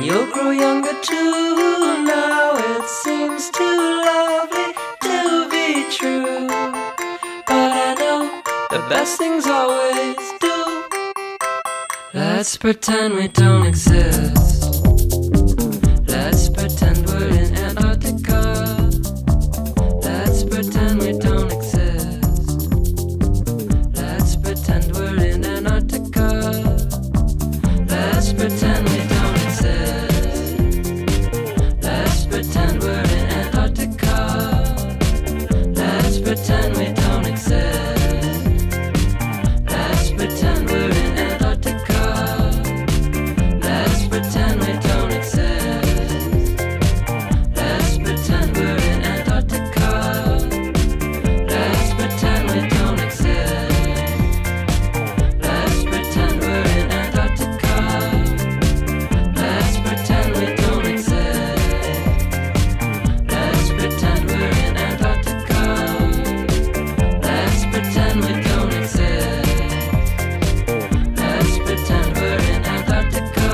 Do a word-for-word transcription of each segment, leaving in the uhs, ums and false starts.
you'll grow younger too. Now it seems too lovely to be true, but I know the best things always do. Let's pretend we don't exist. Let's pretend we're in Antarctica. Let's pretend we don't exist. Let's pretend we're in Antarctica. Let's pretend we don't exist. Let's pretend we're in Antarctica. Let's pretend we don't exist. Let's pretend we're in Antarctica. Let's pretend we don't exist. Let's pretend we're in Antarctica. Let's pretend we don't exist. Let's pretend we're in Antarctica. Let's pretend we don't exist. Let's pretend we're in Antarctica. Let's pretend we don't exist. Let's pretend we're in Antarctica.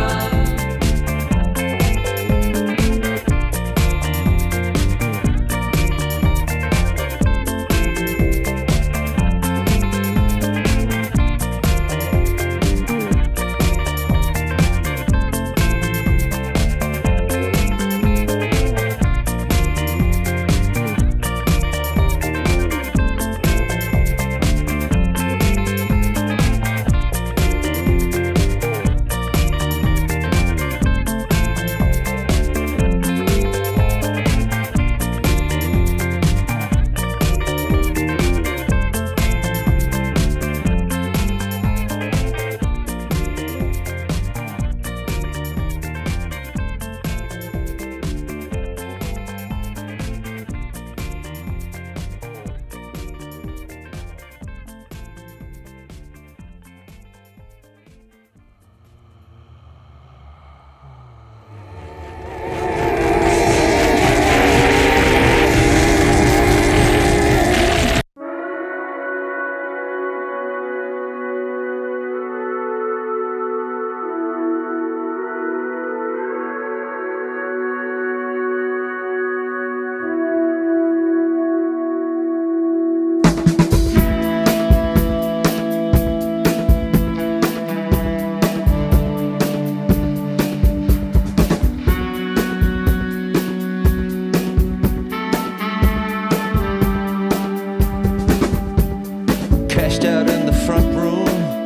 Crashed out in the front room,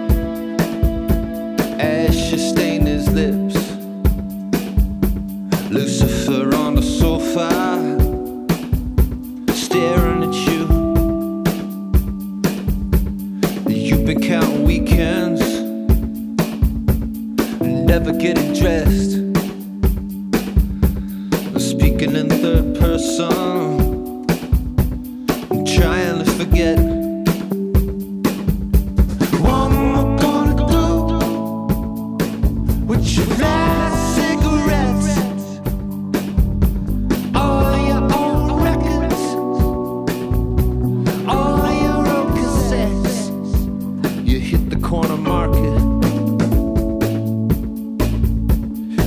ashes stained his lips. Lucifer on the sofa, staring at you. You've been counting weekends, never getting dressed. Speaking in third person, trying to forget. What am I gonna do with your last cigarettes? All your old records, all your old cassettes. You hit the corner market,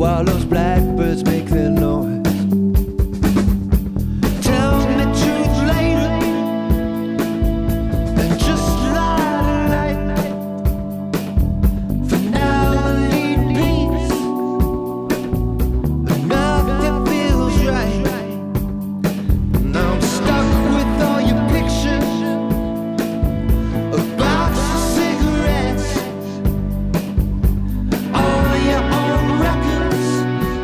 while those blackbirds make their noise. Tell me truth later and just lie tonight. For now I need peace, and nothing feels right. Now I'm stuck with all your pictures, a box of cigarettes, all your own records,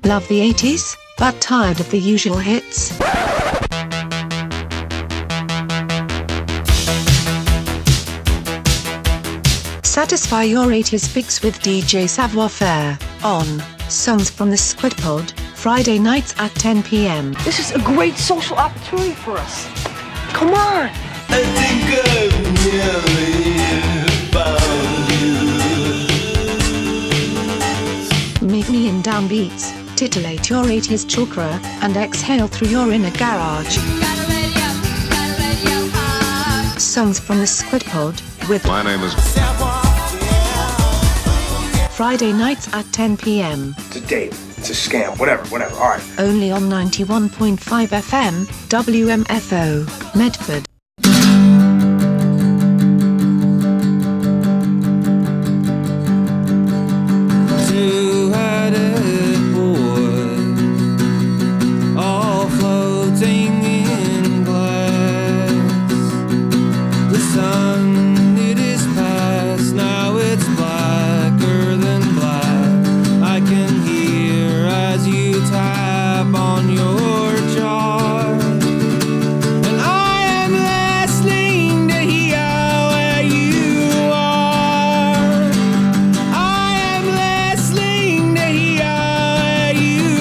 Love the eighties, but tired of the usual hits? Satisfy your eighties fix with D J Savoir Faire, on Songs from the Squid Pod, Friday nights at ten p m. This is a great social opportunity for us. Come on! I think I've nearly found you. Meet me in downbeats, titillate your eighties chakra, and exhale through your inner garage. Songs from the Squid Pod, with My name is Friday nights at ten p m. It's a date. It's a scam. Whatever, whatever. All right. Only on ninety-one point five F M, W M F O, Medford. Two-headed boys, all floating in glass. The sun, it is past, now it's blacker than black. I can hear as you tap on your jar, and I am listening to hear where you are. I am listening to hear where you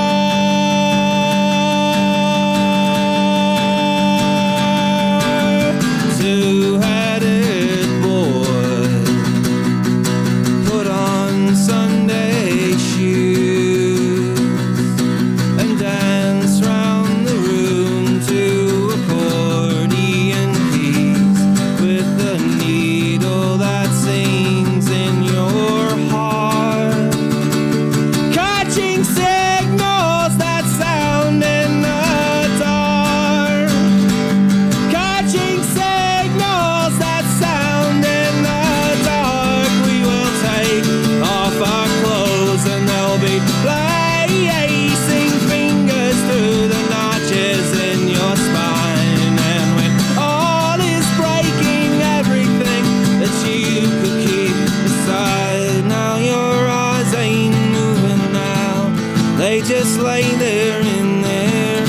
are. Two-headed boy, put on Sunday shoes and dance round the room to accordion keys with the needle that sings in your heart, catching signals that sound in the dark, catching signals that sound in the dark. We will take off our clothes and they'll be placing fingers through the notches in your spine. And when all is breaking, everything that you could keep aside, now your eyes ain't moving now, they just lay there in their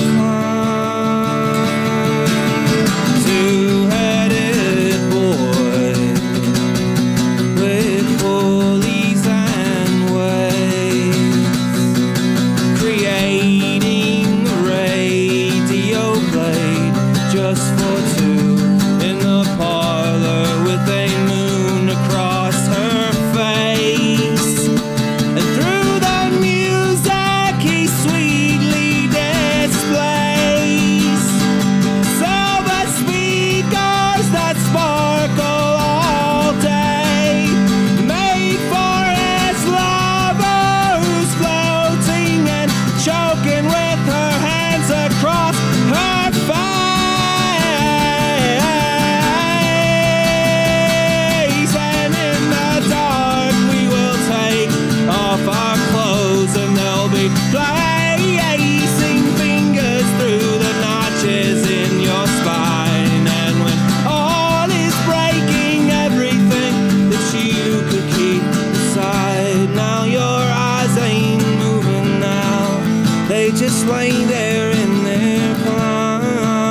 prime. Two-headed boy with pulleys and waves, creating a radio blade just for two in the parlor with a moon across her face. And through the music he sweetly displays silver speakers that sparkle all day, made for his lover who's floating and choking with her hands across her face. And in the dark we will take off our clothes and they'll be placing fingers through the notches in your spine. And when all is breaking, everything that you could keep aside, now your eyes ain't moving now, they just lay there in their prime.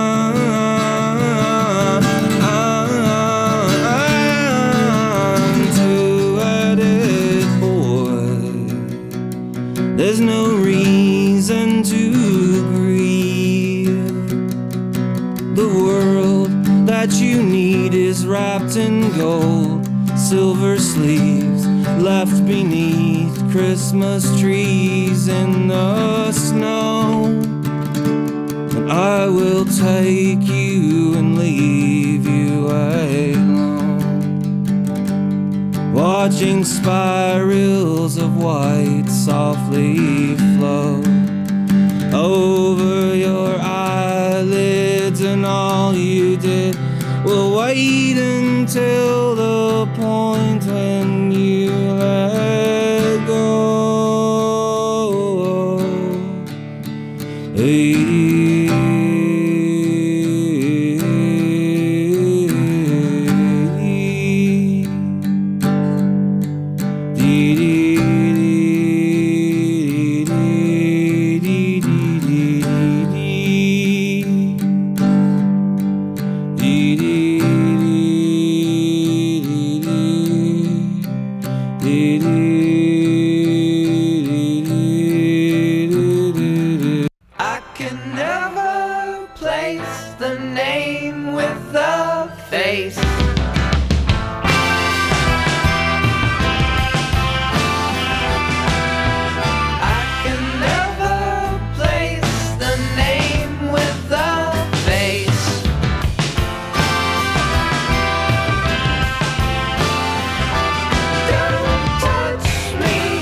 Two-headed boy, there's no reason to grieve. The world that you need is wrapped in gold, silver sleeves left beneath Christmas trees in the snow. And I will take you and leave you alone, watching spirals of white softly flow over your eyelids, and all you did will wait until the point when you let go. Dee, dee, dee, dee. I can never place the name with the face. I can never place the name with the face. Don't touch me.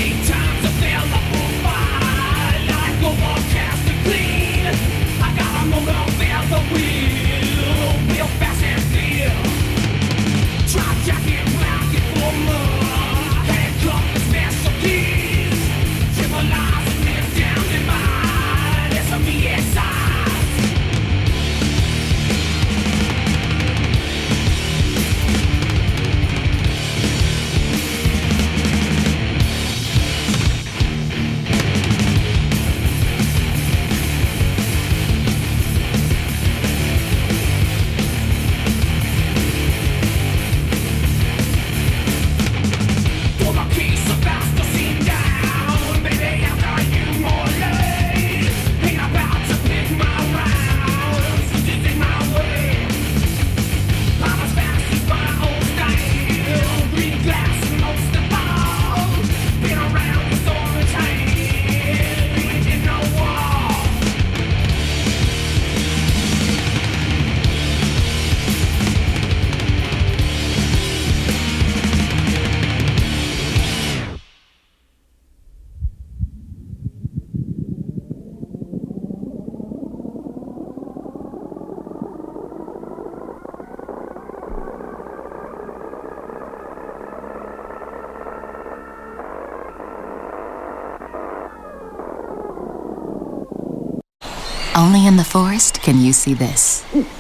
Only in the forest can you see this.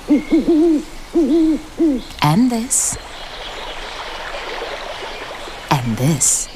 And this. And this.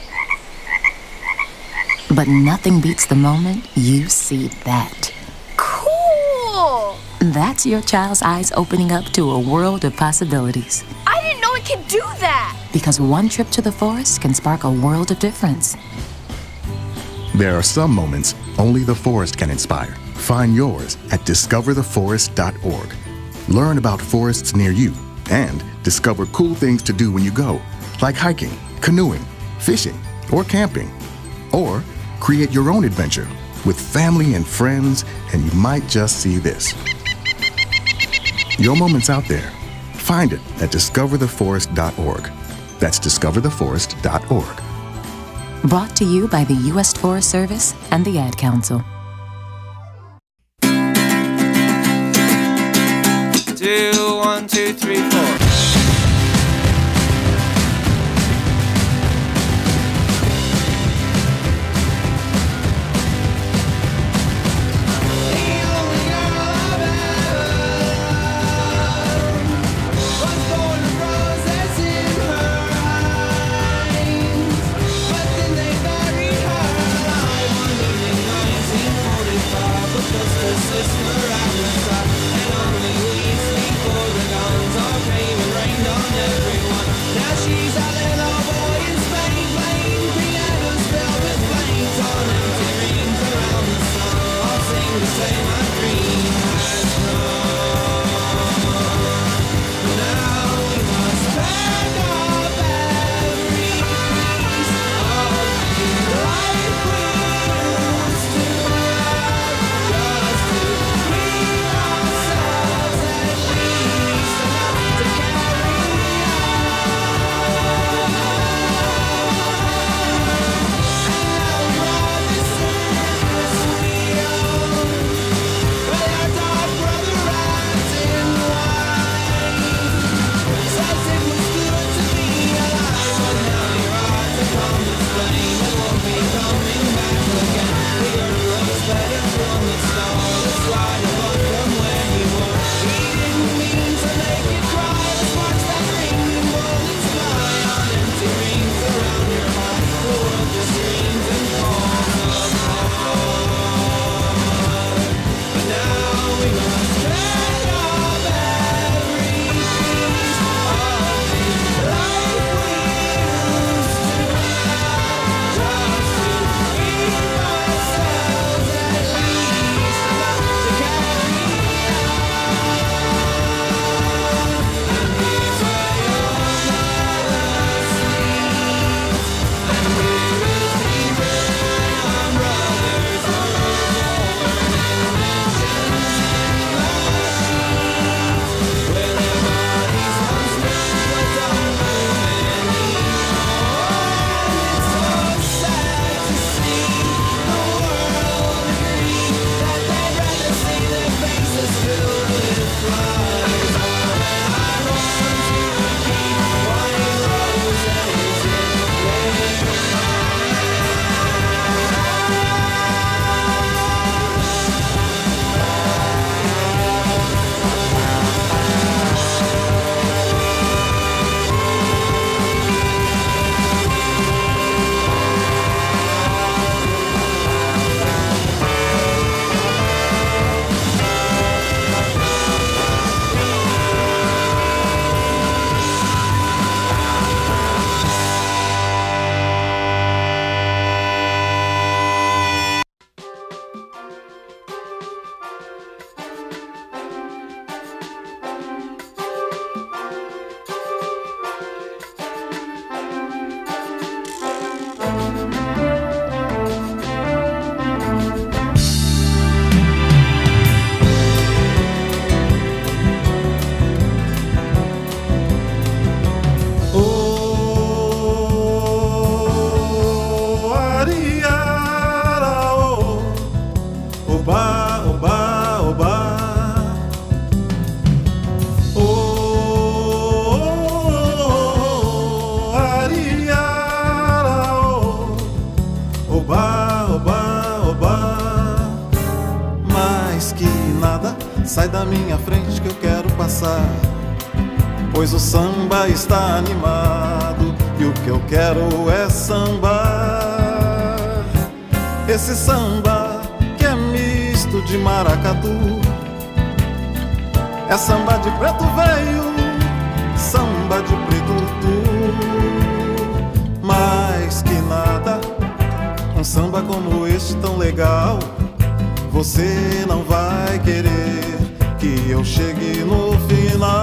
But nothing beats the moment you see that. Cool! That's your child's eyes opening up to a world of possibilities. I didn't know it could do that! Because one trip to the forest can spark a world of difference. There are some moments only the forest can inspire. Find yours at discover the forest dot org. Learn about forests near you and discover cool things to do when you go, like hiking, canoeing, fishing, or camping. Or create your own adventure with family and friends, and you might just see this. Your moment's out there. Find it at discover the forest dot org. That's discover the forest dot org. Brought to you by the U S Forest Service and the Ad Council. Two, one, two, three, four. Sister, I was and only we sleep for the guns are paying. sai da minha frente que eu quero passar, pois o samba está animado e o que eu quero é sambar. Esse samba que é misto de maracatu, é samba de preto velho, samba de preto tu. Mais que nada, um samba como este tão legal, você não vai querer que eu chegue no final.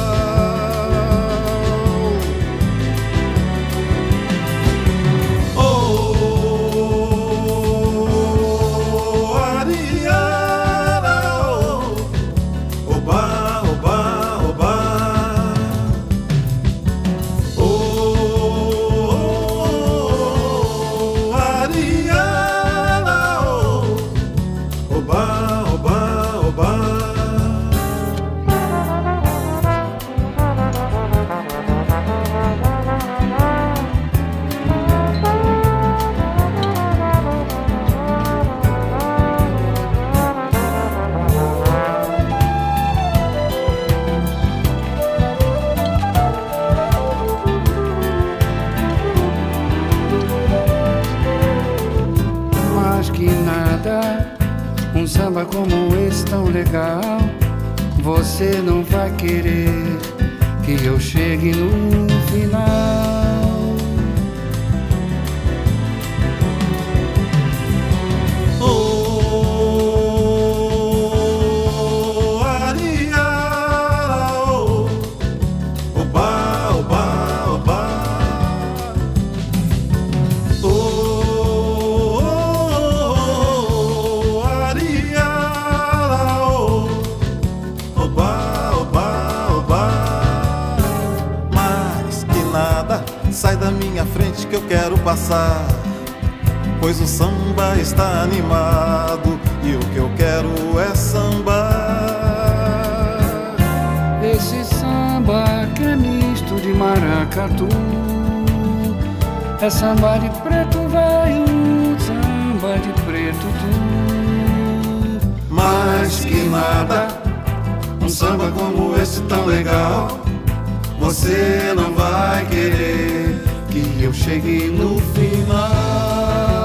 Um samba como esse tão legal, você não vai querer que eu chegue no final. Oh, Ariara, oh, oba, oba, oba. Sai da minha frente que eu quero passar, pois o samba está animado e o que eu quero é sambar. Esse samba que é misto de maracatu, é samba de preto velho, samba de preto tu. Mais que nada, um samba como esse tão legal, você não vai querer que eu chegue no final.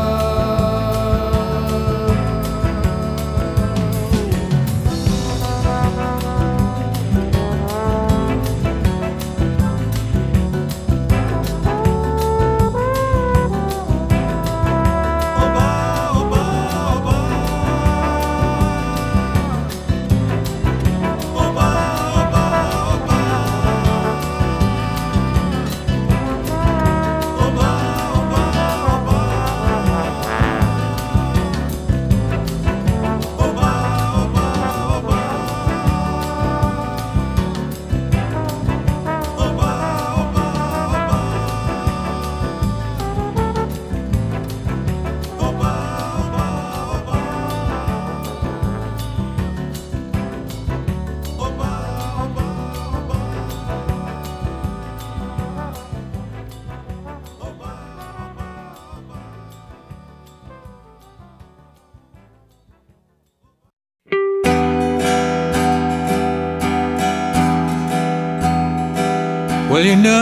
Well, you know,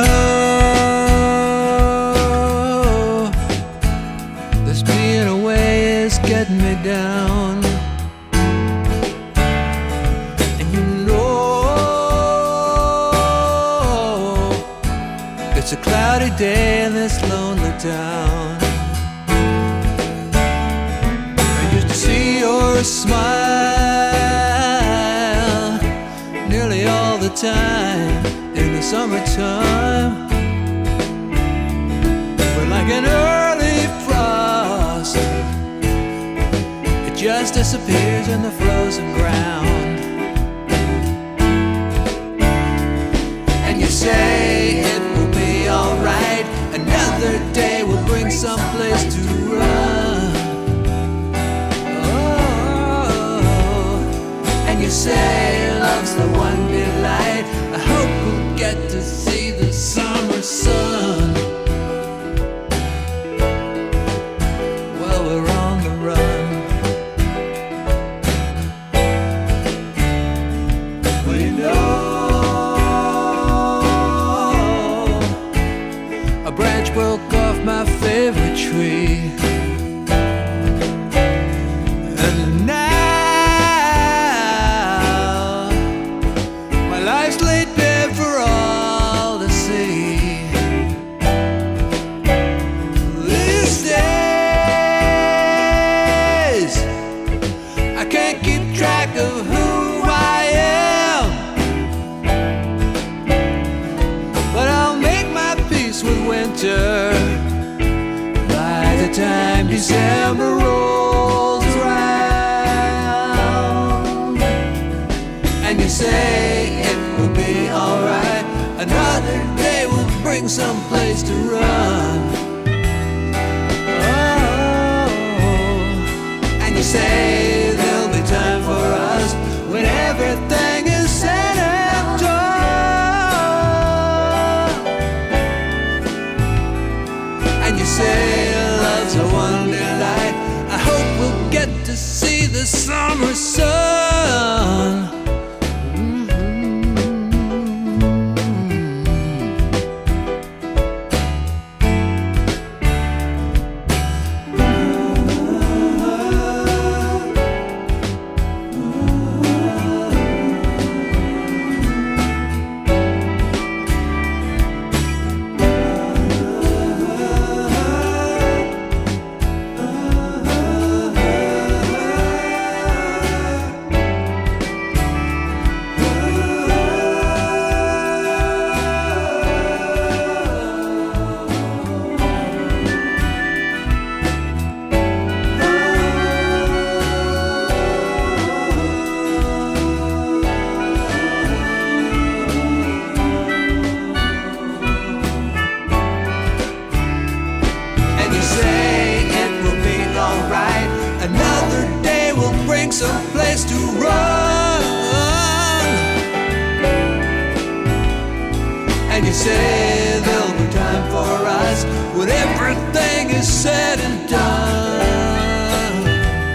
this being away is getting me down. And you know, it's a cloudy day in this lonely town. I used to see your smile nearly all the time in the summertime, but like an early frost, it just disappears in the frozen ground. And you say it will be alright, another day will bring someplace to run. Oh, and you say love's the one delight, I hope we'll get to see the summer sun. Well, we're on the run. September rolls around, and you say it will be alright. Another day will bring some place to run. Oh, and you say there'll be time for us when everything is said and done. And you say love's a one delight. I hope we'll get to see the summer sun. Some place to run. And you say there'll be time for us when everything is said and done.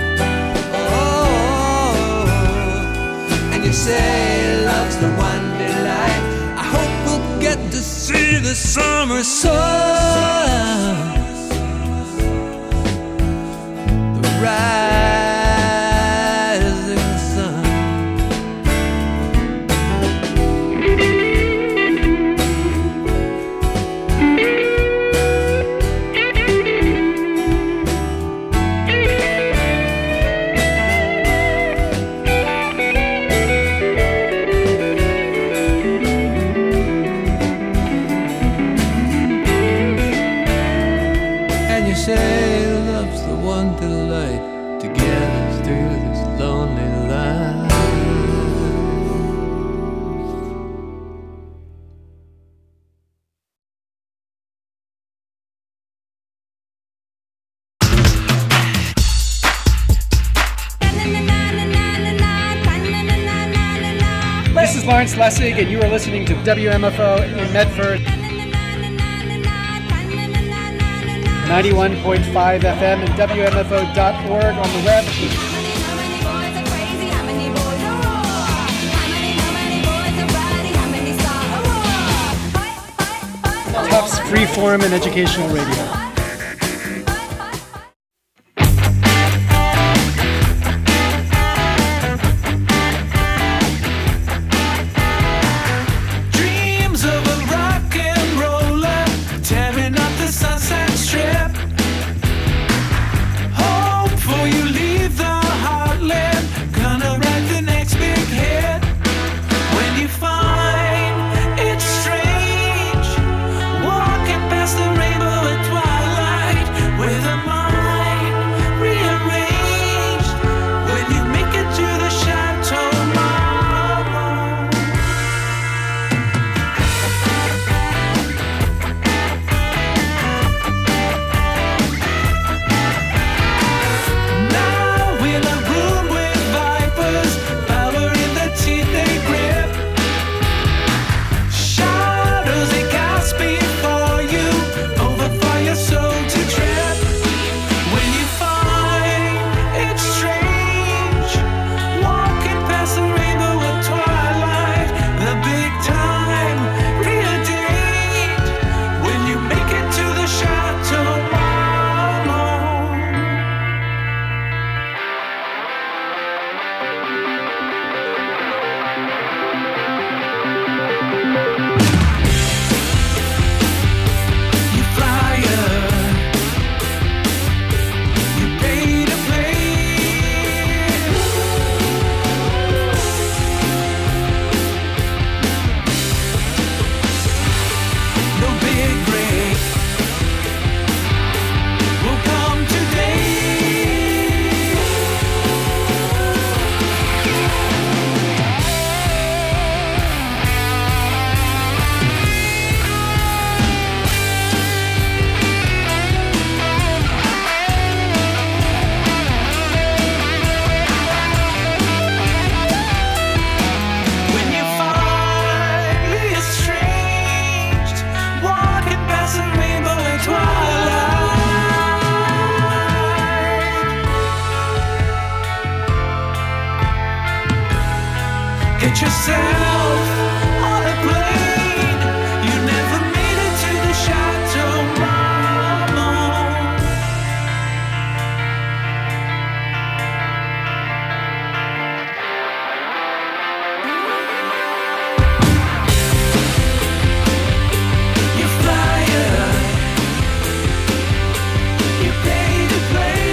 Oh, and you say love's the one delight. I hope we'll get to see the summer sun. The rising sun. And you say love's the one delight to get us through this lonely life. This is Lawrence Lessig, and you are listening to W M F O in Medford. ninety-one point five F M and W M F O dot org on the web. Tufts Freeform and Educational Radio. Dreams of a rock and roller tearing up the Sunset Strip. Hope for you leave the heartland, gonna write the next big hit. When you find it's strange walking past the rainbow at twilight. yourself on a plane. You never made it to the Chateau Marmont. You fly up, you pay to play.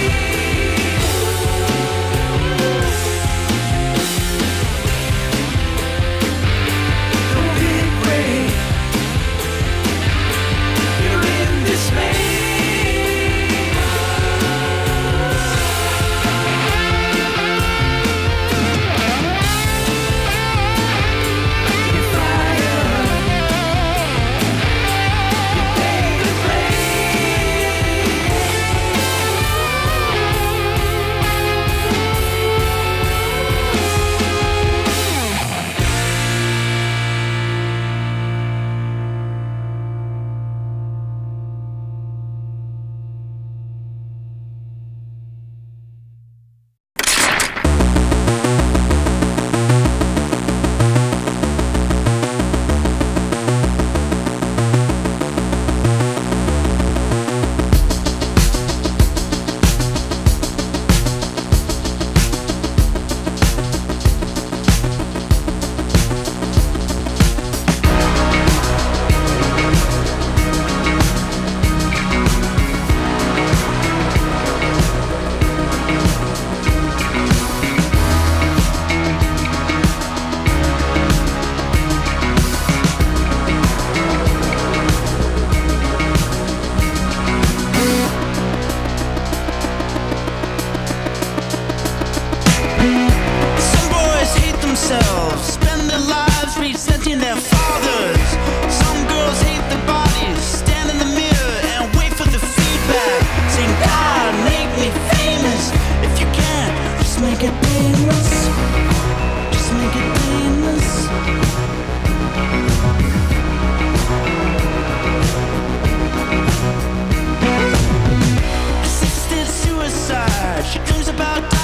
Spend their lives resenting their fathers. Some girls hate their bodies, stand in the mirror and wait for the feedback, saying, God, make me famous. If you can't, just make it painless. Just make it painless. Assisted suicide, she dreams about